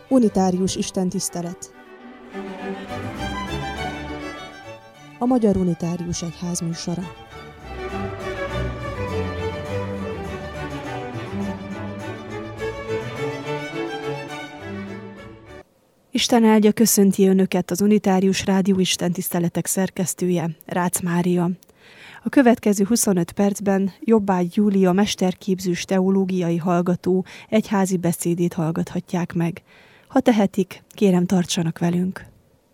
Unitárius istentisztelet. A Magyar Unitárius Egyház műsora. Isten áldja, köszönti Önöket az Unitárius Rádió istentiszteletek szerkesztője, Rácz Mária. A következő 25 percben Jobbágy Júlia mesterképzős teológiai hallgató egyházi beszédét hallgathatják meg. Ha tehetik, kérem, tartsanak velünk.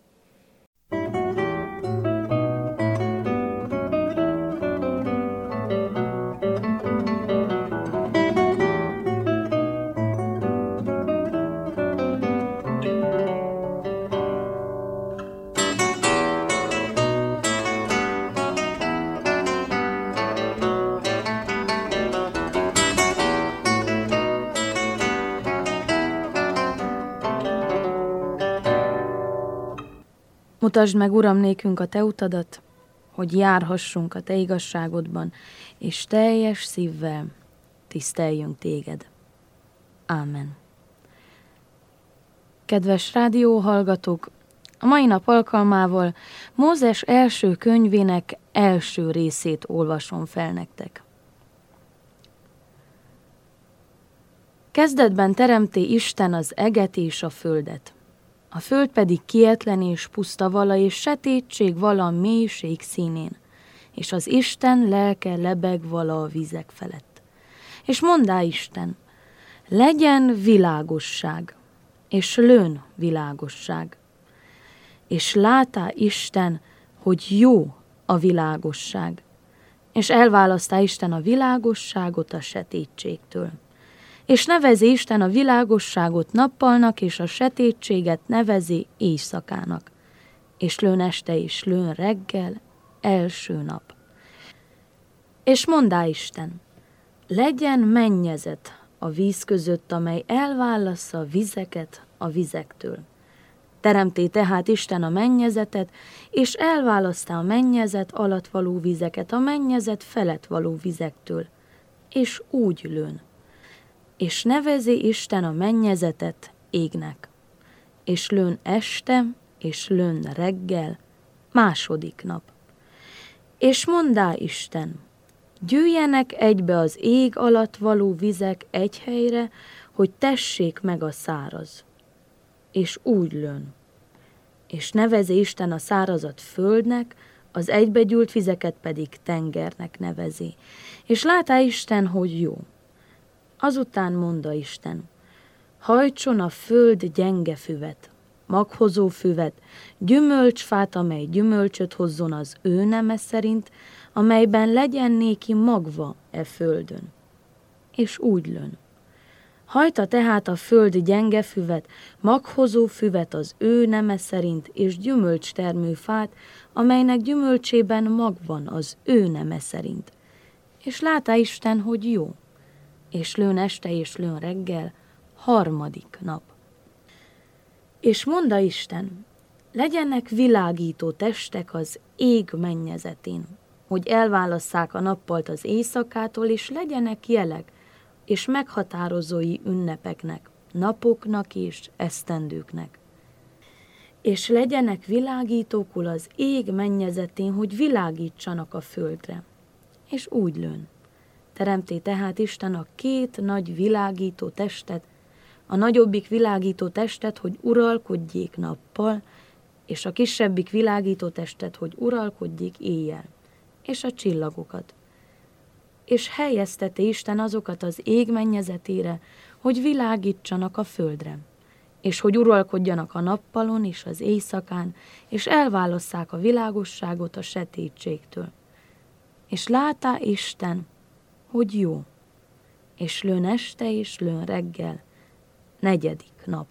Mutasd meg, Uram, nékünk a Te utadat, hogy járhassunk a Te igazságodban, és teljes szívvel tiszteljünk Téged. Ámen. Kedves rádióhallgatók, a mai nap alkalmával Mózes első könyvének első részét olvasom fel nektek. Kezdetben teremté Isten az eget és a földet. A föld pedig kietlen és puszta vala, és sötétség vala a mélység színén, és az Isten lelke lebeg vala a vizek felett. És mondá Isten, legyen világosság, és lőn világosság. És látá Isten, hogy jó a világosság, és elválasztá Isten a világosságot a sötétségtől. És nevezi Isten a világosságot nappalnak, és a sötétséget nevezi éjszakának. És lőn este, és lőn reggel, első nap. És mondá Isten, legyen mennyezet a víz között, amely elválassza a vizeket a vizektől. Teremté tehát Isten a mennyezetet, és elválasztá a mennyezet alatt való vizeket a mennyezet felett való vizektől. És úgy lőn. És nevezi Isten a mennyezetet égnek, és lőn este, és lőn reggel, második nap. És mondá Isten, gyűjjenek egybe az ég alatt való vizek egy helyre, hogy tessék meg a száraz. És úgy lőn. És nevezi Isten a szárazat földnek, az egybegyűlt vizeket pedig tengernek nevezi. És látá Isten, hogy jó. Azután mondta Isten, hajtson a föld gyenge füvet, maghozó füvet, gyümölcsfát, amely gyümölcsöt hozzon az ő neme szerint, amelyben legyen néki magva e földön. És úgy lőn. Hajta tehát a föld gyenge füvet, maghozó füvet az ő neme szerint, és gyümölcstermő fát, amelynek gyümölcsében mag van az ő neme szerint. És látá Isten, hogy jó. És lőn este, és lőn reggel, harmadik nap. És mondta Isten, legyenek világító testek az ég mennyezetén, hogy elválasszák a nappalt az éjszakától, és legyenek jelek, és meghatározói ünnepeknek, napoknak és esztendőknek. És legyenek világítókul az ég mennyezetén, hogy világítsanak a földre. És úgy lőn. Teremté tehát Isten a két nagy világító testet, a nagyobbik világító testet, hogy uralkodjék nappal, és a kisebbik világító testet, hogy uralkodjék éjjel, és a csillagokat. És helyezteti Isten azokat az ég mennyezetére, hogy világítsanak a földre, és hogy uralkodjanak a nappalon és az éjszakán, és elválasszák a világosságot a sötétségtől. És látá Isten, hogy jó, és lőn este, és lőn reggel, negyedik nap.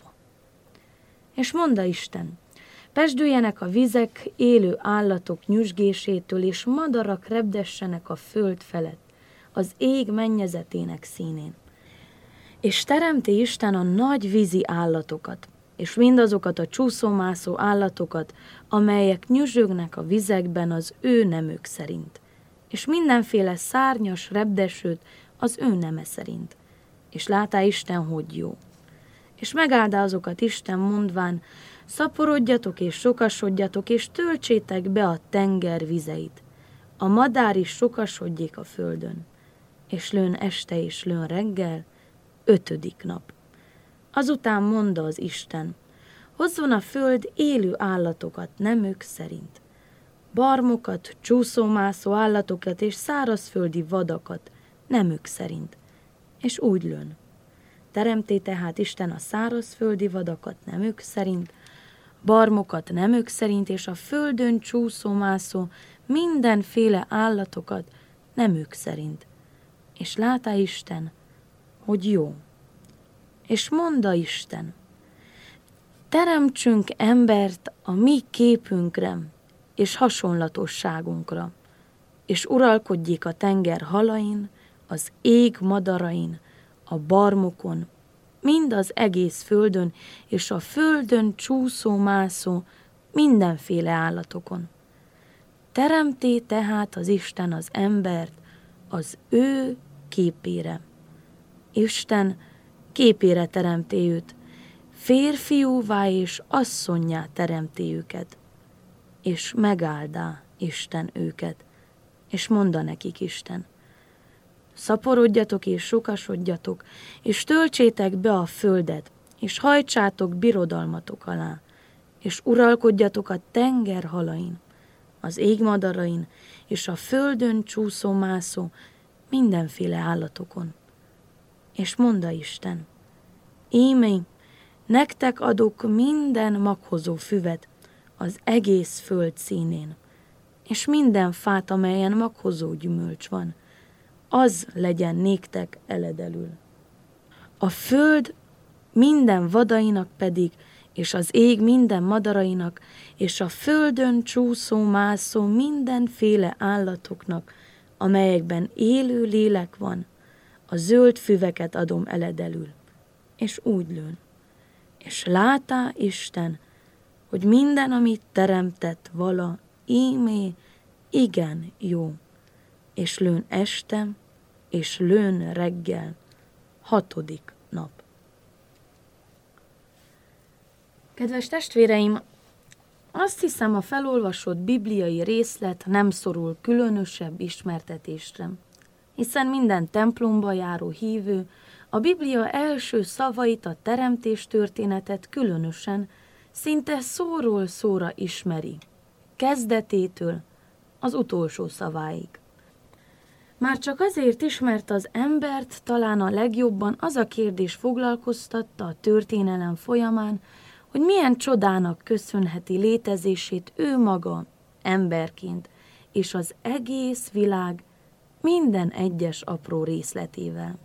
És mondta Isten, pesdüljenek a vizek élő állatok nyüzsgésétől, és madarak repdessenek a föld felett, az ég mennyezetének színén. És teremti Isten a nagy vízi állatokat, és mindazokat a csúszómászó állatokat, amelyek nyüzsögnek a vizekben az ő nemük szerint, és mindenféle szárnyas repdesőt az ő neme szerint. És látá Isten, hogy jó. És megáldá azokat Isten mondván, szaporodjatok és sokasodjatok, és töltsétek be a tenger vizeit. A madár is sokasodjék a földön. És lőn este és lőn reggel, 5. nap. Azután mondta az Isten, hozzon a föld élő állatokat nemük szerint. Barmokat, csúszómászó állatokat és szárazföldi vadakat nemük szerint. És úgy lőn. Teremté tehát Isten a szárazföldi vadakat nemük szerint, barmokat nemük szerint, és a földön csúszómászó mindenféle állatokat nemük szerint. És látá Isten, hogy jó. És mondta Isten, teremtsünk embert a mi képünkre és hasonlatosságunkra, és uralkodjék a tenger halain, az ég madarain, a barmokon, mind az egész földön, és a földön csúszó-mászó mindenféle állatokon. Teremté tehát az Isten az embert az ő képére. Isten képére teremté őt, férfiúvá és asszonnyá teremté őket, és megáldá Isten őket, és mondta nekik Isten, szaporodjatok és sokasodjatok, és töltsétek be a földet, és hajtsátok birodalmatok alá, és uralkodjatok a tenger halain, az égmadarain, és a földön csúszó-mászó mindenféle állatokon. És mondta Isten, ímé, nektek adok minden maghozó füvet az egész föld színén, és minden fát, amelyen maghozó gyümölcs van, az legyen néktek eledelül. A föld minden vadainak pedig, és az ég minden madarainak, és a földön csúszó-mászó mindenféle állatoknak, amelyekben élő lélek van, a zöld füveket adom eledelül. És úgy lőn. És látá Isten, hogy minden, amit teremtett vala, ímé, igen jó. És lőn este, és lőn reggel, 6. nap. Kedves testvéreim, azt hiszem, a felolvasott bibliai részlet nem szorul különösebb ismertetésre, hiszen minden templomba járó hívő a Biblia első szavait, a teremtés történetet különösen, szinte szóról szóra ismeri, kezdetétől az utolsó szaváig. Már csak azért is, mert az embert talán a legjobban az a kérdés foglalkoztatta a történelem folyamán, hogy milyen csodának köszönheti létezését ő maga emberként, és az egész világ minden egyes apró részletével.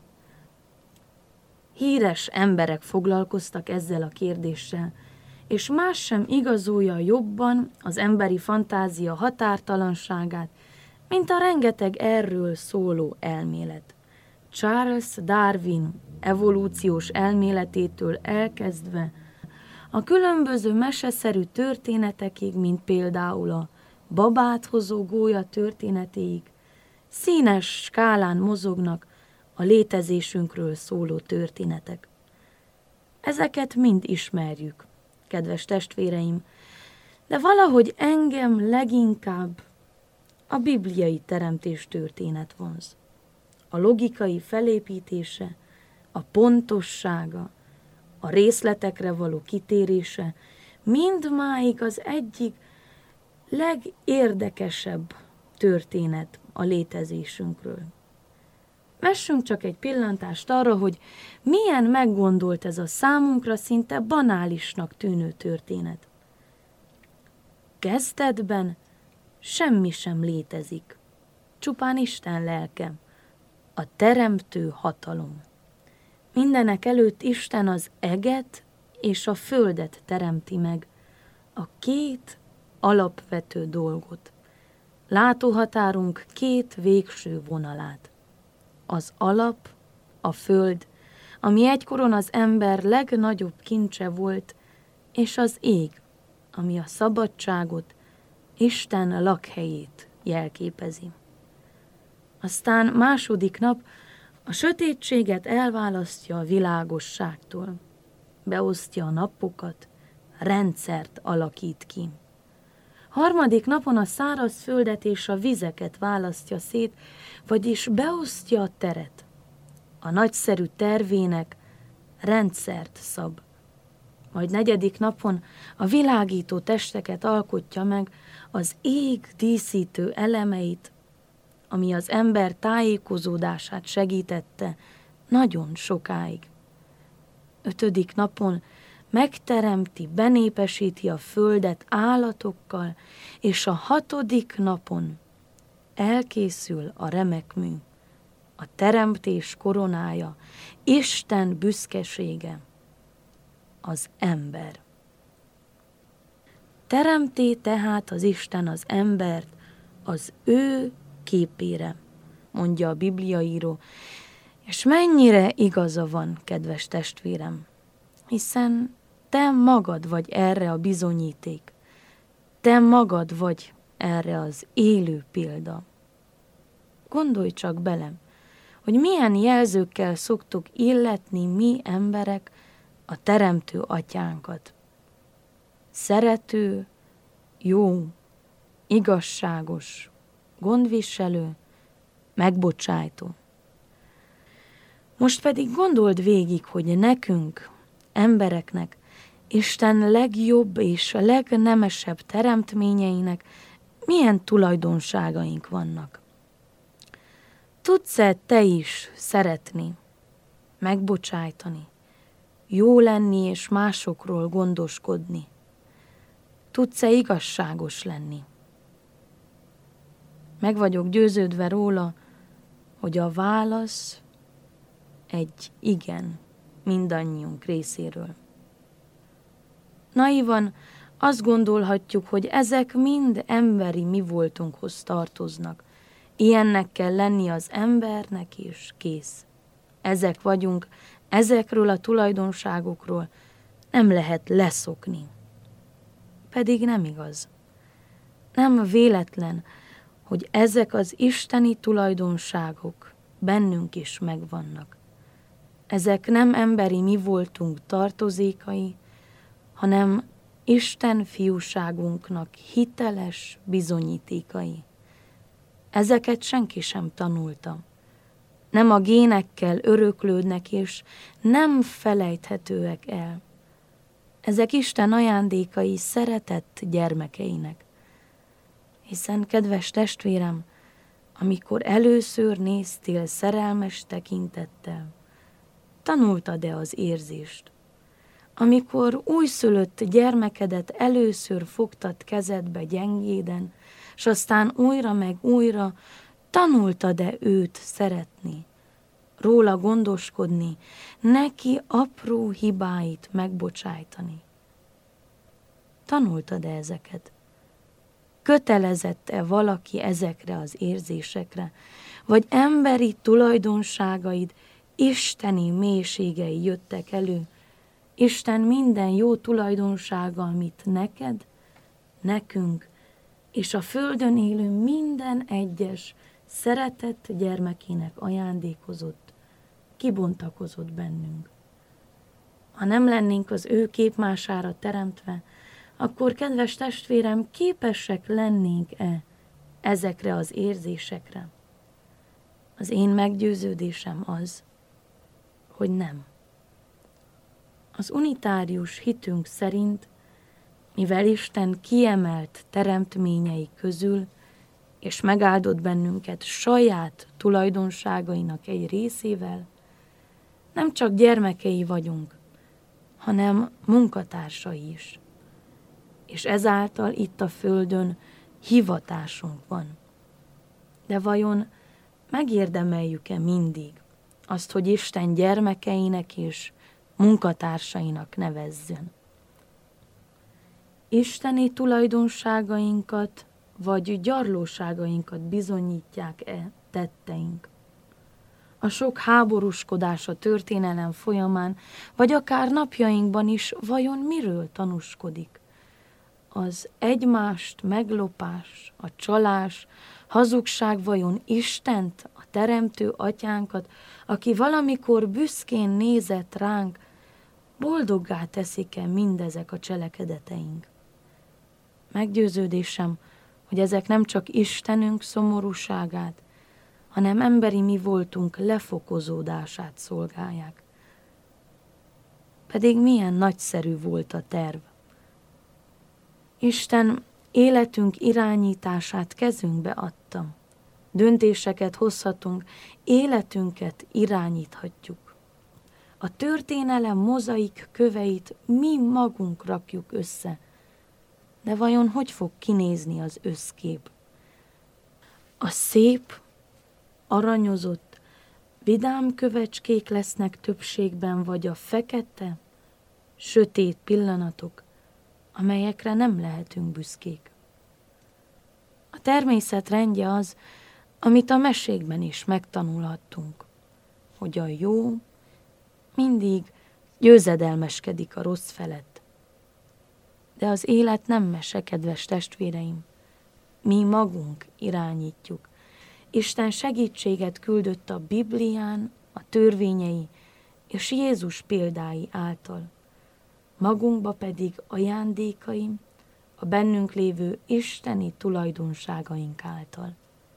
Híres emberek foglalkoztak ezzel a kérdéssel, és más sem igazolja jobban az emberi fantázia határtalanságát, mint a rengeteg erről szóló elmélet. Charles Darwin evolúciós elméletétől elkezdve a különböző meseszerű történetekig, mint például a babát hozó gólya történetéig, színes skálán mozognak a létezésünkről szóló történetek. Ezeket mind ismerjük, kedves testvéreim, de valahogy engem leginkább a bibliai teremtés történet vonz. A logikai felépítése, a pontossága, a részletekre való kitérése mindmáig az egyik legérdekesebb történet a létezésünkről. Vessünk csak egy pillantást arra, hogy milyen meggondolt ez a számunkra szinte banálisnak tűnő történet. Kezdetben semmi sem létezik, csupán Isten lelke, a teremtő hatalom. Mindenek előtt Isten az eget és a földet teremti meg, a két alapvető dolgot. Látóhatárunk két végső vonalát. Az alap, a föld, ami egykoron az ember legnagyobb kincse volt, és az ég, ami a szabadságot, Isten lakhelyét jelképezi. Aztán második nap a sötétséget elválasztja a világosságtól. beosztja a napokat, rendszert alakít ki. Harmadik napon a száraz földet és a vizeket választja szét, vagyis beosztja a teret. A nagyszerű tervének rendszert szab. Majd negyedik napon a világító testeket alkotja meg, az ég díszítő elemeit, ami az ember tájékozódását segítette nagyon sokáig. Ötödik napon megteremti, benépesíti a földet állatokkal, és a hatodik napon elkészül a remek mű, a teremtés koronája, Isten büszkesége, az ember. Teremté tehát az Isten az embert az ő képére, mondja a bibliaíró, és mennyire igaza van, kedves testvérem, hiszen te magad vagy erre a bizonyíték, te magad vagy erre az élő példa. Gondolj csak bele, hogy milyen jelzőkkel szoktuk illetni mi emberek a teremtő atyánkat. Szerető, jó, igazságos, gondviselő, megbocsájtó. Most pedig gondold végig, hogy nekünk, embereknek, Isten legjobb és legnemesebb teremtményeinek milyen tulajdonságaink vannak. Tudsz-e te is szeretni, megbocsájtani, jó lenni és másokról gondoskodni? Tudsz-e igazságos lenni? Meg vagyok győződve róla, hogy a válasz egy igen mindannyiunk részéről. Naivan azt gondolhatjuk, hogy ezek mind emberi mi voltunkhoz tartoznak. Ilyennek kell lenni az embernek, és kész. Ezek vagyunk, ezekről a tulajdonságokról nem lehet leszokni. Pedig nem igaz. Nem véletlen, hogy ezek az isteni tulajdonságok bennünk is megvannak. Ezek nem emberi mi voltunk tartozékai, hanem Isten fiúságunknak hiteles bizonyítékai. Ezeket senki sem tanulta. Nem a génekkel öröklődnek, és nem felejthetőek el. Ezek Isten ajándékai szeretett gyermekeinek. Hiszen, kedves testvérem, amikor először néztél szerelmes tekintettel, tanultad-e az érzést? Amikor újszülött gyermekedet először fogtad kezedbe gyengéden, s aztán újra meg újra tanultad-e őt szeretni, róla gondoskodni, neki apró hibáit megbocsájtani? Tanultad-e ezeket? Kötelezett-e valaki ezekre az érzésekre, vagy emberi tulajdonságaid, isteni mélységei jöttek elő, Isten minden jó tulajdonsága, amit neked, nekünk és a földön élő minden egyes szeretett gyermekének ajándékozott, kibontakozott bennünk. Ha nem lennénk az ő képmására teremtve, akkor, kedves testvérem, képesek lennénk-e ezekre az érzésekre? Az én meggyőződésem az, hogy nem. Az unitárius hitünk szerint, mivel Isten kiemelt teremtményei közül, és megáldott bennünket saját tulajdonságainak egy részével, nem csak gyermekei vagyunk, hanem munkatársai is. És ezáltal itt a földön hivatásunk van. De vajon megérdemeljük-e mindig azt, hogy Isten gyermekeinek és munkatársainak nevezzön? Isteni tulajdonságainkat vagy gyarlóságainkat bizonyítják-e tetteink? A sok háborúskodás a történelem folyamán, vagy akár napjainkban is vajon miről tanúskodik? Az egymást meglopás, a csalás, hazugság vajon Istent, a teremtő atyánkat, aki valamikor büszkén nézett ránk, boldoggá teszik-e mindezek a cselekedeteink? Meggyőződésem, hogy ezek nem csak Istenünk szomorúságát, hanem emberi mi voltunk lefokozódását szolgálják. Pedig milyen nagyszerű volt a terv. Isten életünk irányítását kezünkbe adta. Döntéseket hozhatunk, életünket irányíthatjuk. A történelem mozaik köveit mi magunk rakjuk össze, de vajon hogy fog kinézni az összkép? A szép, aranyozott, vidám kövecskék lesznek többségben, vagy a fekete, sötét pillanatok, amelyekre nem lehetünk büszkék. A természet rendje az, amit a mesékben is megtanulhattunk, hogy a jó mindig győzedelmeskedik a rossz felett. De az élet nem mese, kedves testvéreim. Mi magunk irányítjuk. Isten segítséget küldött a Biblián, a törvényei és Jézus példái által. Magunkba pedig ajándékaim, a bennünk lévő isteni tulajdonságaink által.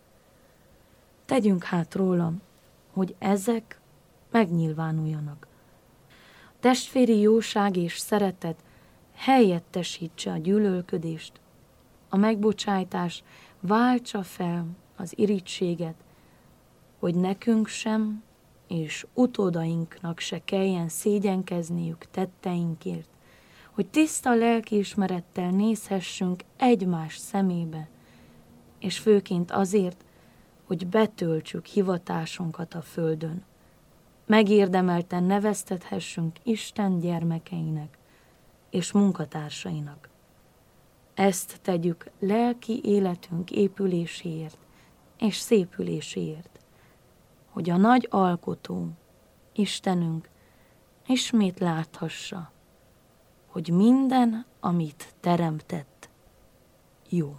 Tegyünk hát róla, hogy ezek megnyilvánuljanak. A testvéri jóság és szeretet helyettesítse a gyűlölködést, a megbocsájtás váltsa fel az irítséget, hogy nekünk sem, és utódainknak se kelljen szégyenkezniük tetteinkért, hogy tiszta lelkiismerettel nézhessünk egymás szemébe, és főként azért, hogy betöltsük hivatásunkat a földön. Megérdemelten neveztethessünk Isten gyermekeinek és munkatársainak. Ezt tegyük lelki életünk épüléséért és szépüléséért, hogy a nagy alkotó, Istenünk ismét láthassa, hogy minden, amit teremtett, jó.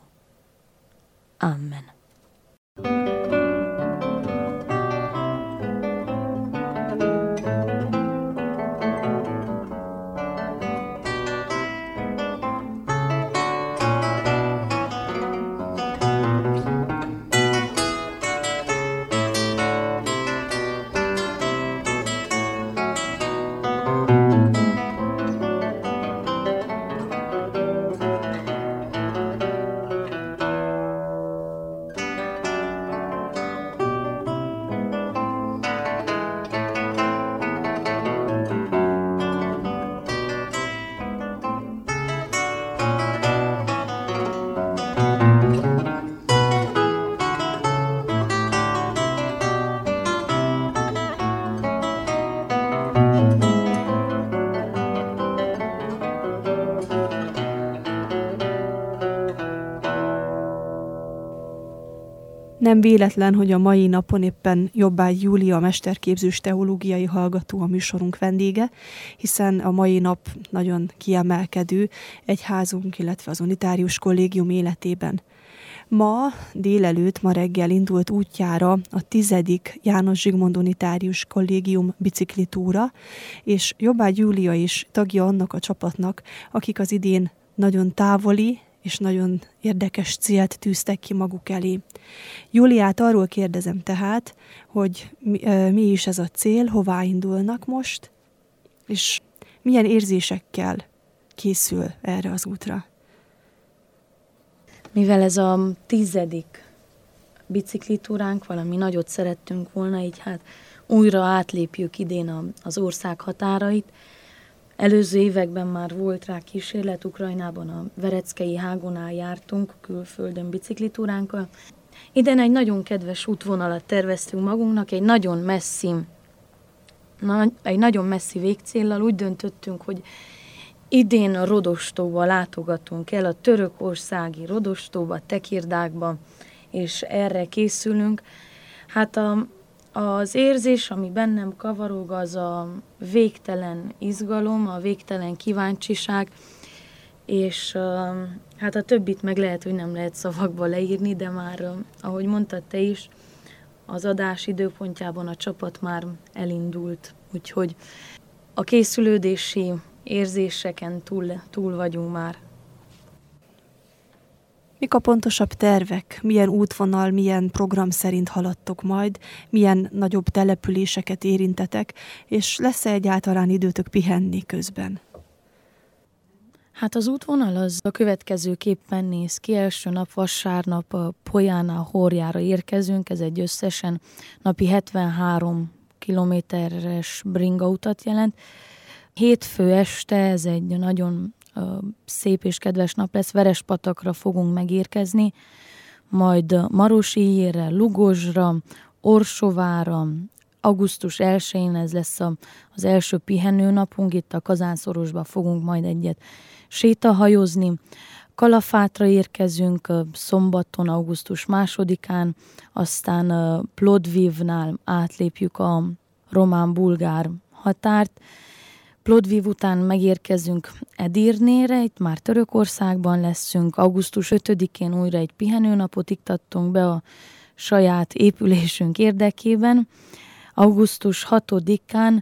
Amen. Nem véletlen, hogy a mai napon éppen Jobbágy Júlia mesterképzős teológiai hallgató a műsorunk vendége, hiszen a mai nap nagyon kiemelkedő egyházunk, illetve az unitárius kollégium életében. Ma reggel indult útjára a 10. János Zsigmond unitárius kollégium biciklitúra, és Jobbágy Júlia is tagja annak a csapatnak, akik az idén nagyon távoli és nagyon érdekes célt tűztek ki maguk elé. Júliát arról kérdezem tehát, hogy mi is ez a cél, hová indulnak most, és milyen érzésekkel készül erre az útra. Mivel ez a 10. biciklitúránk, valami nagyot szerettünk volna, így hát újra átlépjük idén az ország határait. Előző években már volt rá kísérlet, Ukrajnában a Vereckei Hágonál jártunk külföldön biciklitúránkkal. Idén egy nagyon kedves útvonalat terveztünk magunknak, egy nagyon messzi végcéllal. Úgy döntöttünk, hogy idén a Rodostóba látogatunk el, a törökországi Rodostóba, Tekirdákba, és erre készülünk. Hát az érzés, ami bennem kavarog, az a végtelen izgalom, a végtelen kíváncsiság, és hát a többit meg lehet, hogy nem lehet szavakba leírni, de már, ahogy mondtad te is, az adás időpontjában a csapat már elindult, úgyhogy a készülődési érzéseken túl vagyunk már. Mik a pontosabb tervek? Milyen útvonal, milyen program szerint haladtok majd? Milyen nagyobb településeket érintetek? És lesz-e egyáltalán időtök pihenni közben? Hát az útvonal az a következőképpen néz ki. Első nap vasárnap a Pojána Horjára érkezünk, ez egy összesen napi 73 kilométeres bringautat jelent. Hétfő este, ez egy nagyon szép és kedves nap lesz, Verespatakra fogunk megérkezni, majd Marosíjére, Lugosra, Orsovára, augusztus 1-én ez lesz az első pihenőnapunk, itt a Kazánszorosba fogunk majd egyet sétahajozni. Kalafátra érkezünk szombaton, augusztus 2-án, aztán Plodvivnál átlépjük a román-bulgár határt. Plodviv után megérkezünk Edirnére, itt már Törökországban leszünk, augusztus 5-én újra egy pihenőnapot iktattunk be a saját épülésünk érdekében. Augusztus 6-án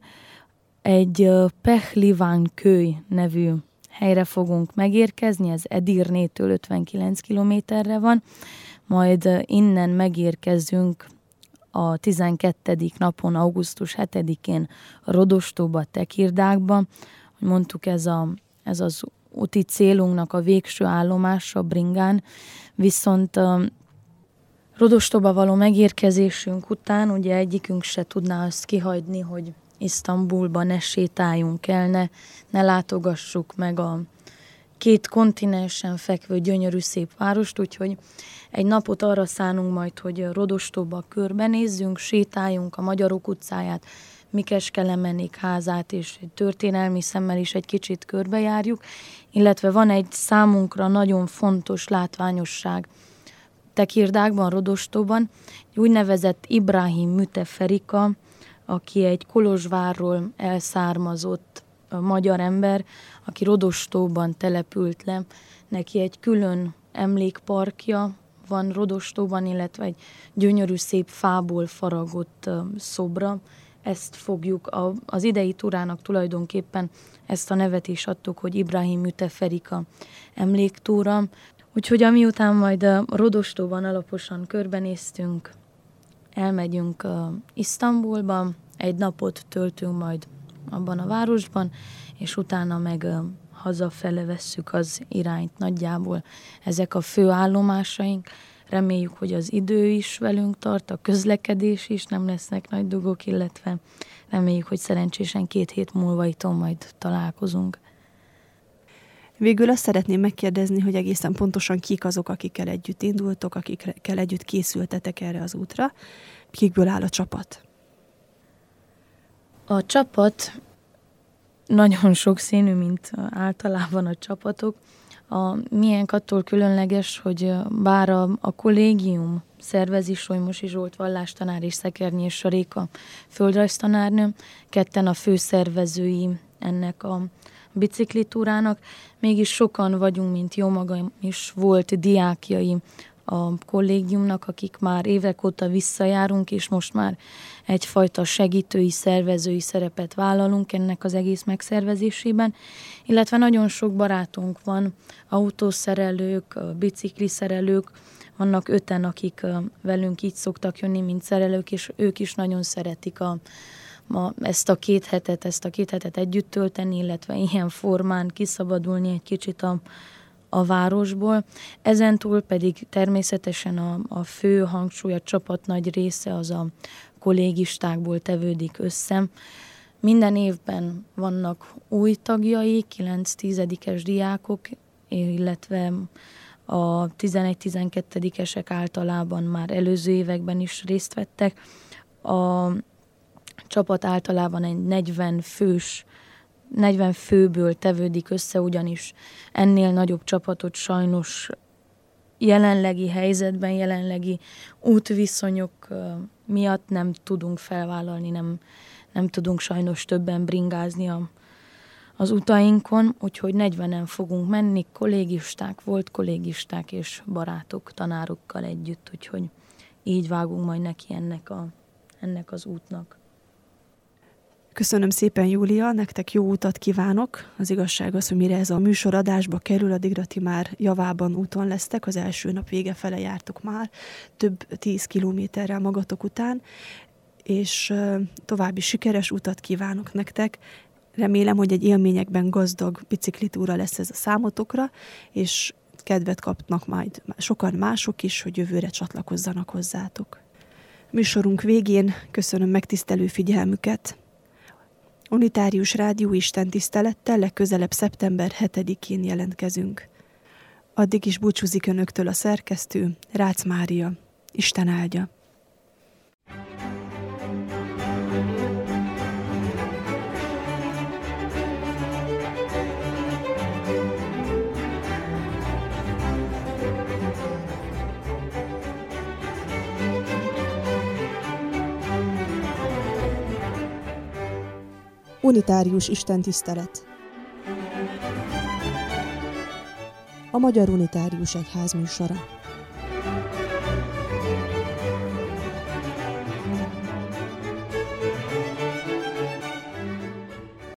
egy Pehliván köly nevű helyre fogunk megérkezni, ez Edirnétől 59 kilométerre van, majd innen megérkezünk a 12. napon, augusztus 7-én Rodostóba, Tekirdákba. Hogy mondtuk, ez az úti célunknak a végső állomása bringán, viszont Rodostóba való megérkezésünk után ugye egyikünk se tudná azt kihagyni, hogy Isztambulba ne sétáljunk el, ne látogassuk meg a két kontinensen fekvő gyönyörű szép várost, úgyhogy egy napot arra szánunk majd, hogy Rodostóba körbenézzünk, sétáljunk a Magyarok utcáját, Mikes-Kelemenik házát, és történelmi szemmel is egy kicsit körbejárjuk, illetve van egy számunkra nagyon fontos látványosság Tekirdákban, Rodostóban, egy úgynevezett Ibrahim Müteferika, aki egy Kolozsvárról elszármazott magyar ember, aki Rodostóban települt le. Neki egy külön emlékparkja van Rodostóban, illetve egy gyönyörű szép fából faragott szobra. Ezt fogjuk, az idei túrának tulajdonképpen ezt a nevet is adtuk, hogy Ibrahim Müteferika emléktúra. Úgyhogy amiután majd Rodostóban alaposan körbenéztünk, elmegyünk Isztambulba, egy napot töltünk majd abban a városban, és utána meg hazafele vesszük az irányt nagyjából. Ezek a fő állomásaink. Reméljük, hogy az idő is velünk tart, a közlekedés is, nem lesznek nagy dugók, illetve reméljük, hogy szerencsésen 2 hét múlva itt majd találkozunk. Végül azt szeretném megkérdezni, hogy egészen pontosan kik azok, akikkel együtt indultok, akikkel együtt készültetek erre az útra. Kikből áll a csapat? A csapat nagyon sokszínű, mint általában a csapatok. A miénk attól különleges, hogy bár a kollégium szervezi, Solymosi Zsolt vallástanár és Szekernyi és Saréka földrajztanárnő, ketten a főszervezői ennek a biciklitúrának, mégis sokan vagyunk, mint jó magam is volt diákjai a kollégiumnak, akik már évek óta visszajárunk, és most már egyfajta segítői, szervezői szerepet vállalunk ennek az egész megszervezésében, illetve nagyon sok barátunk van, autószerelők, bicikliszerelők, vannak 5-en, akik velünk így szoktak jönni, mint szerelők, és ők is nagyon szeretik ezt a 2 hetet együtt tölteni, illetve ilyen formán kiszabadulni egy kicsit a városból. Ezentúl pedig természetesen a fő hangsúly, a csapat nagy része az a kollégistákból tevődik össze. Minden évben vannak új tagjai, 9-10-es diákok, illetve a 11-12-esek általában már előző években is részt vettek. A csapat általában egy 40 főből tevődik össze, ugyanis ennél nagyobb csapatot sajnos jelenlegi helyzetben, jelenlegi útviszonyok miatt nem tudunk felvállalni, nem tudunk sajnos többen bringázni az utainkon, úgyhogy 40-en fogunk menni, volt kollégisták és barátok, tanárokkal együtt, úgyhogy így vágunk majd neki ennek az útnak. Köszönöm szépen, Júlia, nektek jó utat kívánok. Az igazság az, hogy mire ez a műsor adásba kerül, addigra ti már javában úton lesztek, az első nap vége fele jártok már, több 10 kilométerrel magatok után, és további sikeres utat kívánok nektek. Remélem, hogy egy élményekben gazdag biciklitúra lesz ez a számotokra, és kedvet kapnak majd sokan mások is, hogy jövőre csatlakozzanak hozzátok. Műsorunk végén köszönöm megtisztelő figyelmüket. Unitárius Rádió istentisztelettel legközelebb szeptember 7-én jelentkezünk. Addig is búcsúzik önöktől a szerkesztő, Rácz Mária. Isten áldja! Unitárius istentisztelet. A Magyar Unitárius Egyház műsora.